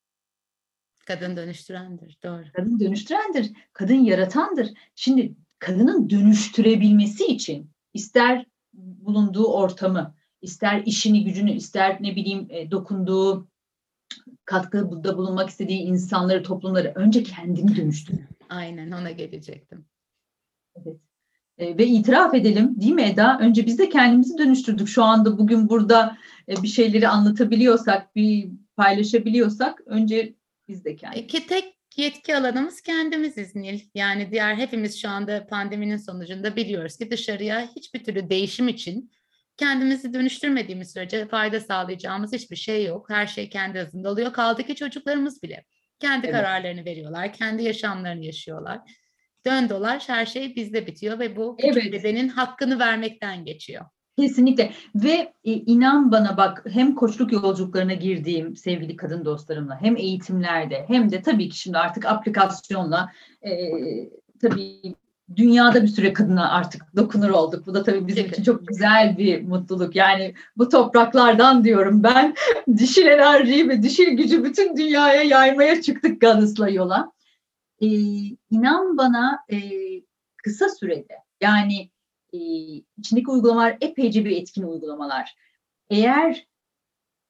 Speaker 1: Kadın dönüştürendir, doğru.
Speaker 3: Kadın dönüştürendir, kadın yaratandır. Şimdi kadının dönüştürebilmesi için ister bulunduğu ortamı, ister işini gücünü, ister ne bileyim e, dokunduğu, katkıda bulunmak istediği insanları, toplumları önce kendini dönüştürüyor.
Speaker 1: Aynen, ona gelecektim.
Speaker 3: Evet. E, ve itiraf edelim değil mi Eda? Önce biz de kendimizi dönüştürdük. Şu anda bugün burada e, bir şeyleri anlatabiliyorsak, bir paylaşabiliyorsak önce biz de kendimiz.
Speaker 1: Ki tek yetki alanımız kendimiziz Nil. Yani diğer hepimiz şu anda pandeminin sonucunda biliyoruz ki dışarıya hiçbir türlü değişim için kendimizi dönüştürmediğimiz sürece fayda sağlayacağımız hiçbir şey yok. Her şey kendi hızında oluyor. Kaldı ki çocuklarımız bile kendi evet. kararlarını veriyorlar. Kendi yaşamlarını yaşıyorlar. Dön dolaş her şey bizde bitiyor ve bu küçük evet. bedenin hakkını vermekten geçiyor.
Speaker 3: Kesinlikle ve e, inan bana bak hem koçluk yolculuklarına girdiğim sevgili kadın dostlarımla hem eğitimlerde hem de tabii ki şimdi artık aplikasyonla e, tabii dünyada bir süre kadına artık dokunur olduk. Bu da tabii bizim evet. için çok güzel bir mutluluk. Yani bu topraklardan diyorum ben dişil enerjiyi ve dişil gücü bütün dünyaya yaymaya çıktık Goddess'la yola. E, inan bana e, kısa sürede yani e, içindeki uygulamalar epeyce bir etkin uygulamalar. Eğer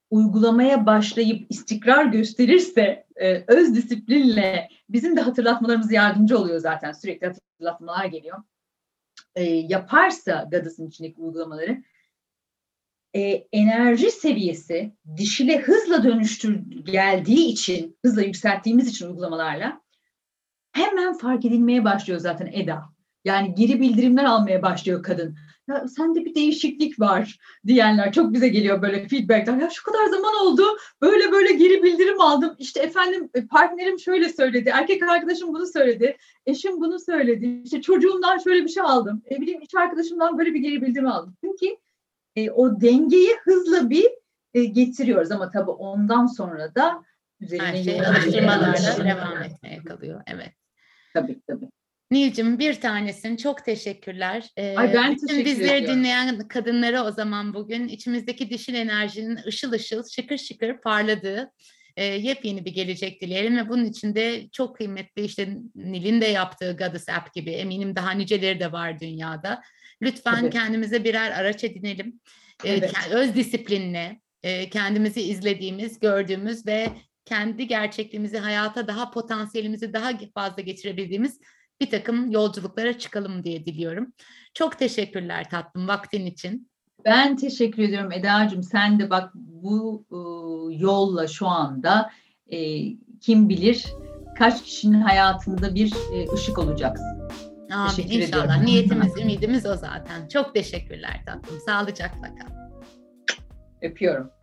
Speaker 3: uygulamaya başlayıp istikrar gösterirse e, öz disiplinle bizim de hatırlatmalarımız yardımcı oluyor zaten. Sürekli hatırlatmalar geliyor. E, yaparsa Goddess'ın içindeki uygulamaları e, enerji seviyesi dişile hızla dönüştür geldiği için, hızla yükselttiğimiz için uygulamalarla hemen fark edilmeye başlıyor zaten Eda. Yani geri bildirimler almaya başlıyor kadın. Ya sende bir değişiklik var diyenler çok bize geliyor böyle feedbackler. Ya şu kadar zaman oldu böyle böyle geri bildirim aldım. İşte efendim partnerim şöyle söyledi, erkek arkadaşım bunu söyledi, eşim bunu söyledi. İşte çocuğumdan şöyle bir şey aldım. E bileyim iş arkadaşımdan böyle bir geri bildirim aldım. Çünkü e, o dengeyi hızla bir e, getiriyoruz ama tabii ondan sonra da üzerine
Speaker 2: her şey alıştırmalarla devam etmeye kalıyor. Evet.
Speaker 3: Tabii tabii.
Speaker 2: Nilcim bir tanesin. Çok teşekkürler. Ee,
Speaker 3: Ay ben
Speaker 2: bütün
Speaker 3: teşekkür
Speaker 2: bizleri
Speaker 3: ediyorum.
Speaker 2: dinleyen kadınlara o zaman bugün içimizdeki dişil enerjinin ışıl ışıl, şıkır şıkır parladığı e, yepyeni bir gelecek dileyelim ve bunun için de çok kıymetli işte Nil'in de yaptığı Goddess App gibi eminim daha niceleri de var dünyada. Lütfen
Speaker 3: Tabii.
Speaker 2: kendimize birer araç edinelim. Ee,
Speaker 3: Evet.
Speaker 2: Öz disiplinle e, kendimizi izlediğimiz, gördüğümüz ve kendi gerçekliğimizi hayata daha potansiyelimizi daha fazla geçirebildiğimiz bir takım yolculuklara çıkalım diye diliyorum. Çok teşekkürler tatlım vaktin için.
Speaker 3: Ben teşekkür ediyorum Eda'cığım. Sen de bak bu e, yolla şu anda e, kim bilir kaç kişinin hayatında bir e, ışık olacaksın.
Speaker 2: Amin
Speaker 3: Teşekkür
Speaker 2: inşallah.
Speaker 3: ediyorum.
Speaker 2: Niyetimiz, ümidimiz o zaten. Çok teşekkürler tatlım. Sağlıcakla kal.
Speaker 3: Öpüyorum.